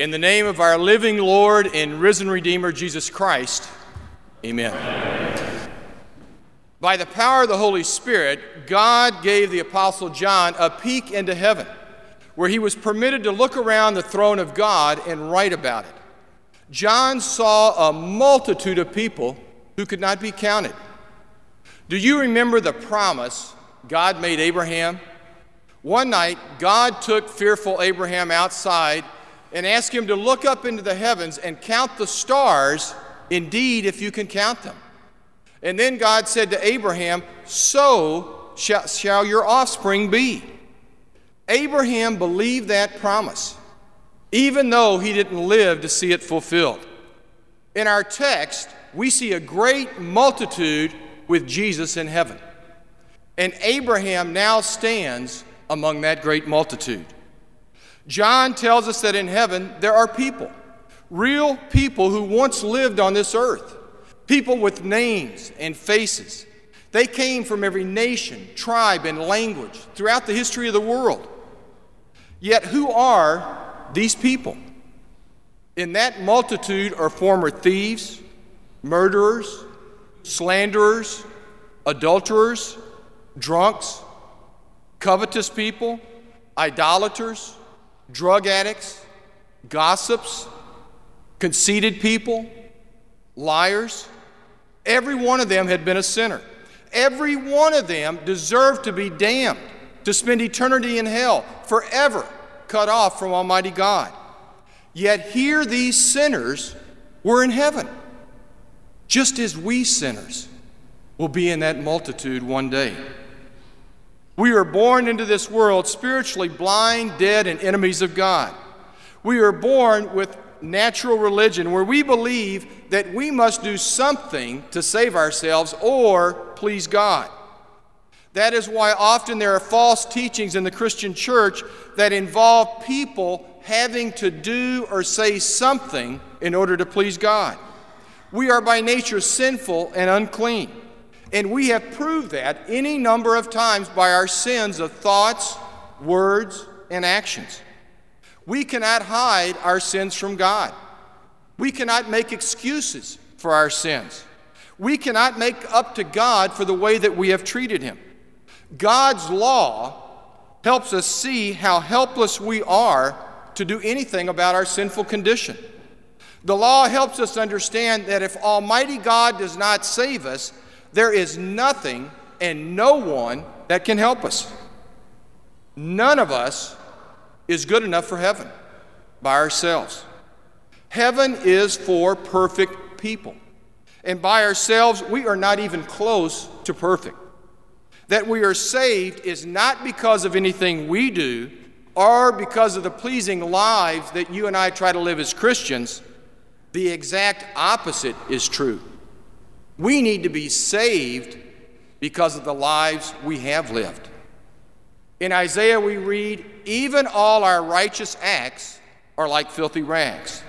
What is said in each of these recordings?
In the name of our living Lord and risen Redeemer, Jesus Christ, amen. By the power of the Holy Spirit, God gave the Apostle John a peek into heaven, where he was permitted to look around the throne of God and write about it. John saw a multitude of people who could not be counted. Do you remember the promise God made Abraham? One night, God took fearful Abraham outside and asked him to look up into the heavens and count the stars, indeed, if you can count them. And then God said to Abraham, "So shall your offspring be." Abraham believed that promise, even though he didn't live to see it fulfilled. In our text, we see a great multitude with Jesus in heaven. And Abraham now stands among that great multitude. John tells us that in heaven there are people, real people who once lived on this earth, people with names and faces. They came from every nation, tribe, and language throughout the history of the world. Yet who are these people? In that multitude are former thieves, murderers, slanderers, adulterers, drunks, covetous people, idolaters, drug addicts, gossips, conceited people, liars. Every one of them had been a sinner. Every one of them deserved to be damned, to spend eternity in hell, forever cut off from Almighty God. Yet here these sinners were in heaven, just as we sinners will be in that multitude one day. We are born into this world spiritually blind, dead, and enemies of God. We are born with natural religion where we believe that we must do something to save ourselves or please God. That is why often there are false teachings in the Christian church that involve people having to do or say something in order to please God. We are by nature sinful and unclean. And we have proved that any number of times by our sins of thoughts, words, and actions. We cannot hide our sins from God. We cannot make excuses for our sins. We cannot make up to God for the way that we have treated Him. God's law helps us see how helpless we are to do anything about our sinful condition. The law helps us understand that if Almighty God does not save us, there is nothing and no one that can help us. None of us is good enough for heaven by ourselves. Heaven is for perfect people. And by ourselves, we are not even close to perfect. That we are saved is not because of anything we do or because of the pleasing lives that you and I try to live as Christians. The exact opposite is true. We need to be saved because of the lives we have lived. In Isaiah we read, "Even all our righteous acts are like filthy rags."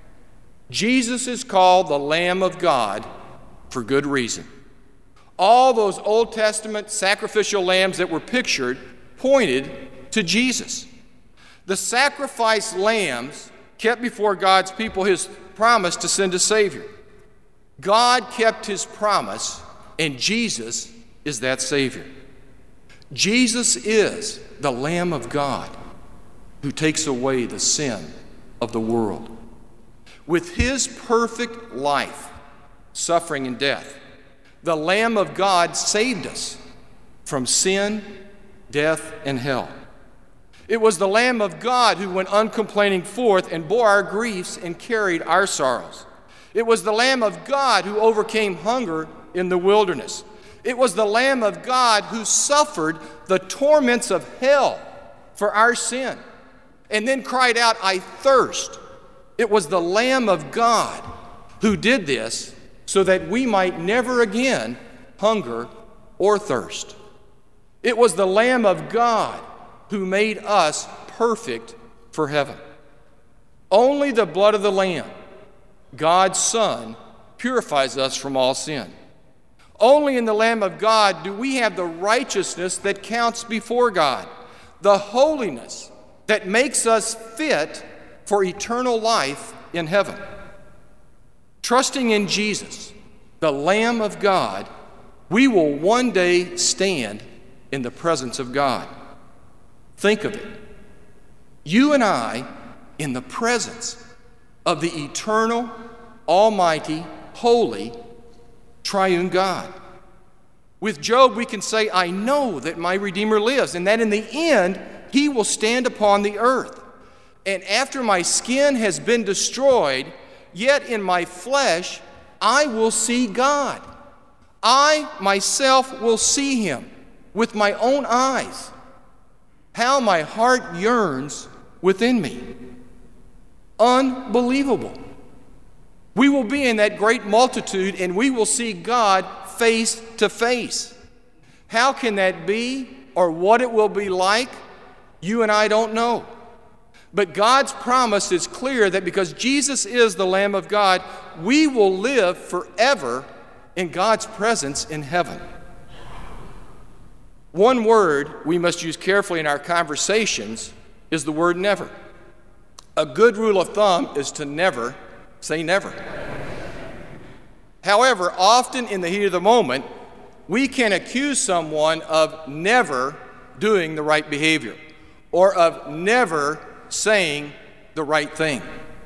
Jesus is called the Lamb of God for good reason. All those Old Testament sacrificial lambs that were pictured pointed to Jesus. The sacrificed lambs kept before God's people His promise to send a Savior. God kept His promise, and Jesus is that Savior. Jesus is the Lamb of God who takes away the sin of the world. With His perfect life, suffering, and death, the Lamb of God saved us from sin, death, and hell. It was the Lamb of God who went uncomplaining forth and bore our griefs and carried our sorrows. It was the Lamb of God who overcame hunger in the wilderness. It was the Lamb of God who suffered the torments of hell for our sin and then cried out, "I thirst." It was the Lamb of God who did this so that we might never again hunger or thirst. It was the Lamb of God who made us perfect for heaven. Only the blood of the Lamb, God's Son, purifies us from all sin. Only in the Lamb of God do we have the righteousness that counts before God, the holiness that makes us fit for eternal life in heaven. Trusting in Jesus, the Lamb of God, we will one day stand in the presence of God. Think of it. You and I in the presence of the eternal, almighty, holy, triune God. With Job, we can say, I know that my Redeemer lives, and that in the end, he will stand upon the earth. And after my skin has been destroyed, yet in my flesh, I will see God. I myself will see him with my own eyes. How my heart yearns within me. Unbelievable. We will be in that great multitude and we will see God face to face. How can that be, or what it will be like? You and I don't know. But God's promise is clear that because Jesus is the Lamb of God, we will live forever in God's presence in heaven. One word we must use carefully in our conversations is the word never. A good rule of thumb is to never say never. However, often in the heat of the moment, we can accuse someone of never doing the right behavior or of never saying the right thing.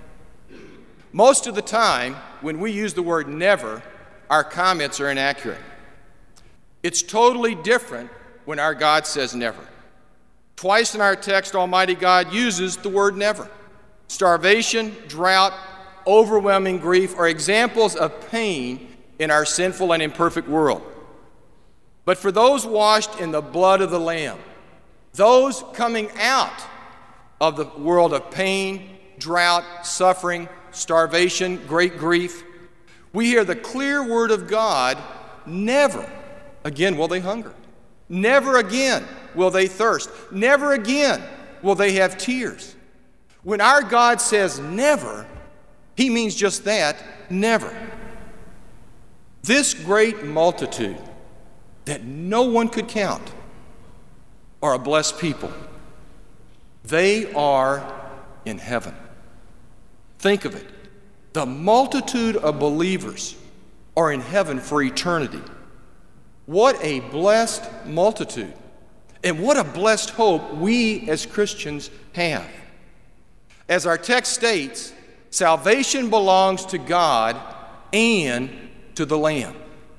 Most of the time, when we use the word never, our comments are inaccurate. It's totally different when our God says never. Twice in our text, Almighty God uses the word never. Starvation, drought, overwhelming grief are examples of pain in our sinful and imperfect world. But for those washed in the blood of the Lamb, those coming out of the world of pain, drought, suffering, starvation, great grief, we hear the clear word of God, never again will they hunger. Never again will they thirst. Never again will they have tears. When our God says never, he means just that, never. This great multitude that no one could count are a blessed people. They are in heaven. Think of it. The multitude of believers are in heaven for eternity. What a blessed multitude. And what a blessed hope we as Christians have. As our text states, salvation belongs to God and to the Lamb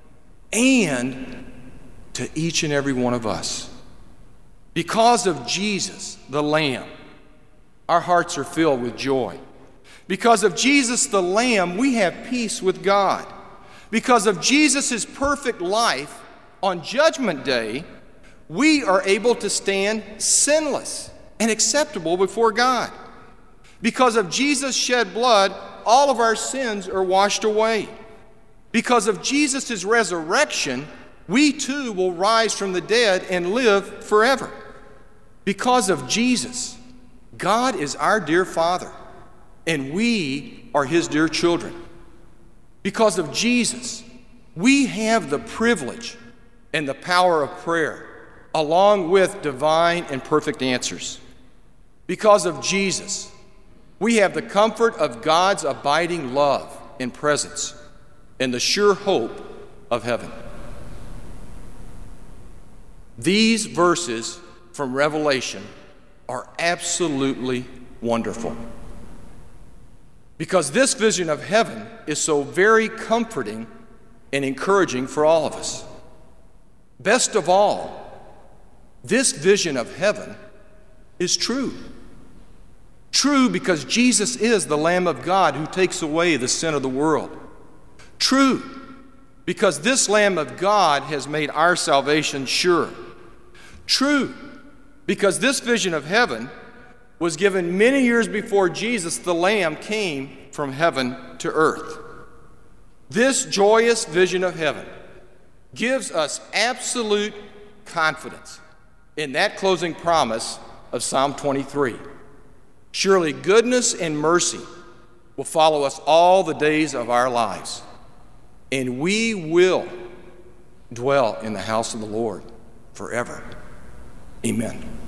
and to each and every one of us. Because of Jesus, the Lamb, our hearts are filled with joy. Because of Jesus, the Lamb, we have peace with God. Because of Jesus' perfect life, on Judgment Day, we are able to stand sinless and acceptable before God. Because of Jesus' shed blood, all of our sins are washed away. Because of Jesus' resurrection, we too will rise from the dead and live forever. Because of Jesus, God is our dear Father, and we are his dear children. Because of Jesus, we have the privilege and the power of prayer, along with divine and perfect answers. Because of Jesus, we have the comfort of God's abiding love and presence and the sure hope of heaven. These verses from Revelation are absolutely wonderful because this vision of heaven is so very comforting and encouraging for all of us. Best of all, this vision of heaven is true. True because Jesus is the Lamb of God who takes away the sin of the world. True because this Lamb of God has made our salvation sure. True because this vision of heaven was given many years before Jesus, the Lamb, came from heaven to earth. This joyous vision of heaven gives us absolute confidence in that closing promise of Psalm 23. Surely goodness and mercy will follow us all the days of our lives, and we will dwell in the house of the Lord forever. Amen.